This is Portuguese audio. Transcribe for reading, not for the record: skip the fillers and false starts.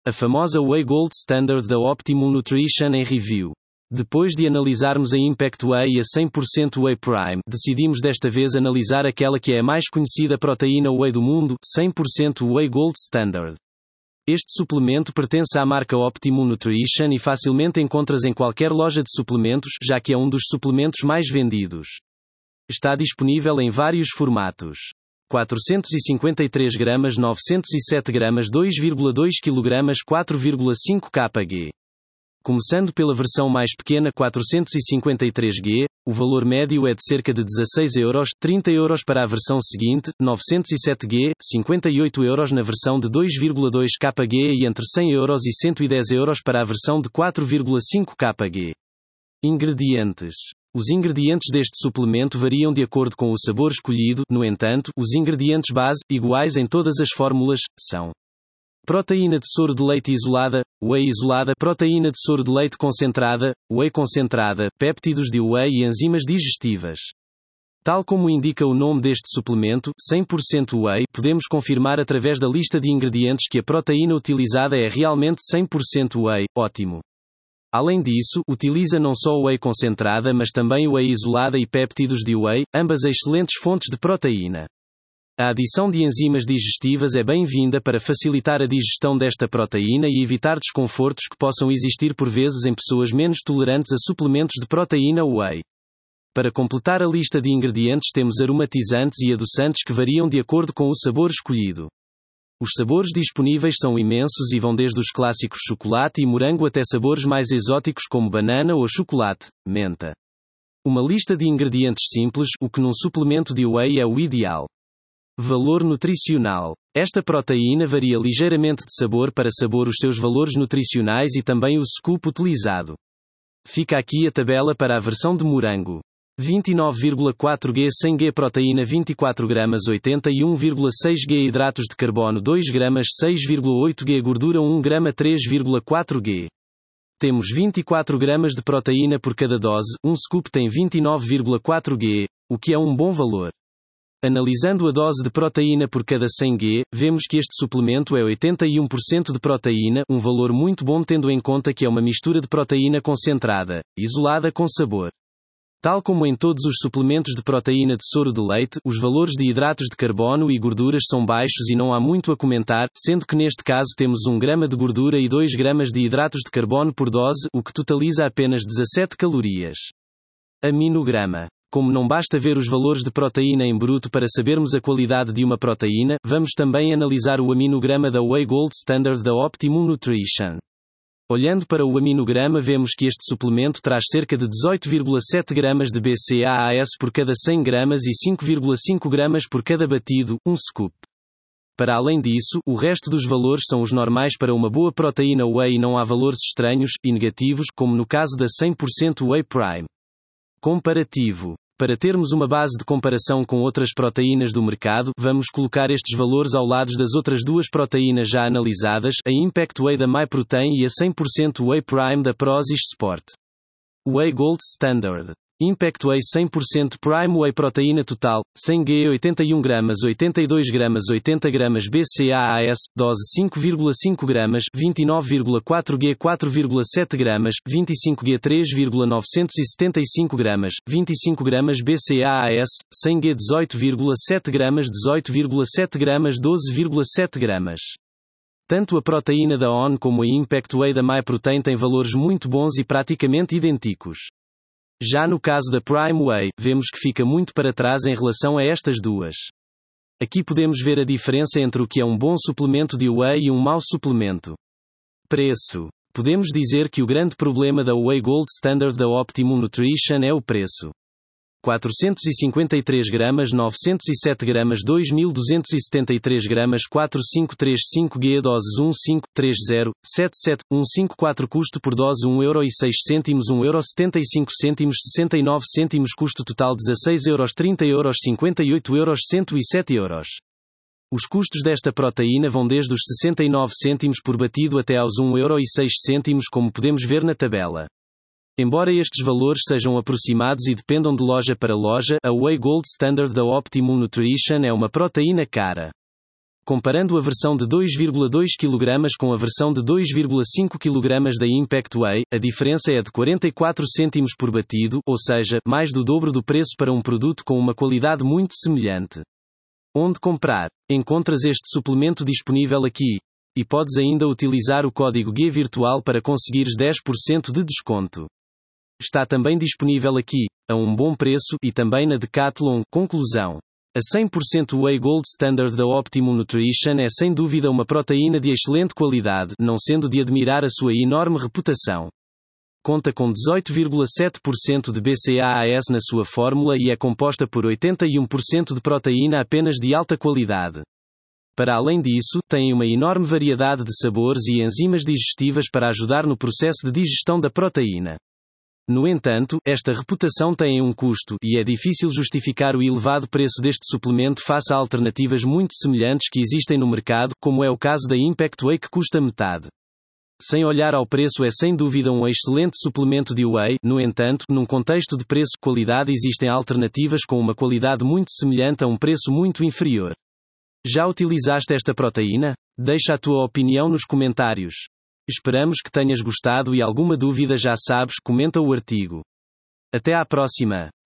A famosa Whey Gold Standard da Optimum Nutrition em review. Depois de analisarmos a Impact Whey e a 100% Whey Prime, decidimos desta vez analisar aquela que é a mais conhecida proteína Whey do mundo, 100% Whey Gold Standard. Este suplemento pertence à marca Optimum Nutrition e facilmente encontras em qualquer loja de suplementos, já que é um dos suplementos mais vendidos. Está disponível em vários formatos. 453 gramas, 907 gramas, 2,2 kg, 4,5 kg. Começando pela versão mais pequena 453G, o valor médio é de cerca de 16 euros, 30 euros para a versão seguinte, 907G, 58 euros na versão de 2,2 kg e entre 100 euros e 110 euros para a versão de 4,5 kg. Ingredientes. Os ingredientes deste suplemento variam de acordo com o sabor escolhido, no entanto, os ingredientes base, iguais em todas as fórmulas, são: proteína de soro de leite isolada, whey isolada, proteína de soro de leite concentrada, whey concentrada, péptidos de whey e enzimas digestivas. Tal como indica o nome deste suplemento, 100% whey, podemos confirmar através da lista de ingredientes que a proteína utilizada é realmente 100% whey, ótimo. Além disso, utiliza não só whey concentrada mas também whey isolada e péptidos de whey, ambas excelentes fontes de proteína. A adição de enzimas digestivas é bem-vinda para facilitar a digestão desta proteína e evitar desconfortos que possam existir por vezes em pessoas menos tolerantes a suplementos de proteína whey. Para completar a lista de ingredientes temos aromatizantes e adoçantes que variam de acordo com o sabor escolhido. Os sabores disponíveis são imensos e vão desde os clássicos chocolate e morango até sabores mais exóticos como banana ou chocolate, menta. Uma lista de ingredientes simples, o que num suplemento de whey é o ideal. Valor nutricional. Esta proteína varia ligeiramente de sabor para sabor os seus valores nutricionais e também o scoop utilizado. Fica aqui a tabela para a versão de morango. 29,4G 100G proteína 24 gramas 81,6G hidratos de carbono 2 gramas 6,8G gordura 1 grama 3,4G. Temos 24 gramas de proteína por cada dose, um scoop tem 29,4G, o que é um bom valor. Analisando a dose de proteína por cada 100G, vemos que este suplemento é 81% de proteína, um valor muito bom tendo em conta que é uma mistura de proteína concentrada, isolada com sabor. Tal como em todos os suplementos de proteína de soro de leite, os valores de hidratos de carbono e gorduras são baixos e não há muito a comentar, sendo que neste caso temos 1 grama de gordura e 2 gramas de hidratos de carbono por dose, o que totaliza apenas 17 calorias. Aminograma. Como não basta ver os valores de proteína em bruto para sabermos a qualidade de uma proteína, vamos também analisar o aminograma da Whey Gold Standard da Optimum Nutrition. Olhando para o aminograma vemos que este suplemento traz cerca de 18,7 gramas de BCAAS por cada 100 gramas e 5,5 gramas por cada batido, um scoop. Para além disso, o resto dos valores são os normais para uma boa proteína whey e não há valores estranhos e negativos, como no caso da 100% Whey Prime. Comparativo. Para termos uma base de comparação com outras proteínas do mercado, vamos colocar estes valores ao lado das outras duas proteínas já analisadas, a Impact Whey da MyProtein e a 100% Whey Prime da Prozis Sport. Whey Gold Standard. Impact Whey 100% Prime Whey proteína total, 100G 81 gramas 82 gramas 80 gramas BCAAS, dose 5,5 gramas 29,4G 4,7 gramas 25G 3,975 gramas 25 gramas BCAAS, 100G 18,7 gramas 18,7 gramas 12,7 gramas. Tanto a proteína da ON como a Impact Whey da MyProtein têm valores muito bons e praticamente idênticos. Já no caso da Prime Whey, vemos que fica muito para trás em relação a estas duas. Aqui podemos ver a diferença entre o que é um bom suplemento de whey e um mau suplemento. Preço. Podemos dizer que o grande problema da Whey Gold Standard da Optimum Nutrition é o preço. 453 gramas 907 gramas 2273 gramas 4535G doses 153077154 custo por dose 1,06€, 1,75€, 69 cêntimos custo total 16€, 30€, 58€, 107€. Os custos desta proteína vão desde os 69 cêntimos por batido até aos 1,06€, como podemos ver na tabela. Embora estes valores sejam aproximados e dependam de loja para loja, a Whey Gold Standard da Optimum Nutrition é uma proteína cara. Comparando a versão de 2,2 kg com a versão de 2,5 kg da Impact Whey, a diferença é de 44 cêntimos por batido, ou seja, mais do dobro do preço para um produto com uma qualidade muito semelhante. Onde comprar? Encontras este suplemento disponível aqui. E podes ainda utilizar o código GUIA virtual para conseguires 10% de desconto. Está também disponível aqui, a um bom preço, e também na Decathlon. Conclusão. A 100% Whey Gold Standard da Optimum Nutrition é sem dúvida uma proteína de excelente qualidade, não sendo de admirar a sua enorme reputação. Conta com 18,7% de BCAAs na sua fórmula e é composta por 81% de proteína apenas de alta qualidade. Para além disso, tem uma enorme variedade de sabores e enzimas digestivas para ajudar no processo de digestão da proteína. No entanto, esta reputação tem um custo, e é difícil justificar o elevado preço deste suplemento face a alternativas muito semelhantes que existem no mercado, como é o caso da Impact Whey que custa metade. Sem olhar ao preço, é sem dúvida um excelente suplemento de whey. No entanto, num contexto de preço-qualidade existem alternativas com uma qualidade muito semelhante a um preço muito inferior. Já utilizaste esta proteína? Deixa a tua opinião nos comentários. Esperamos que tenhas gostado e alguma dúvida já sabes, comenta o artigo. Até à próxima!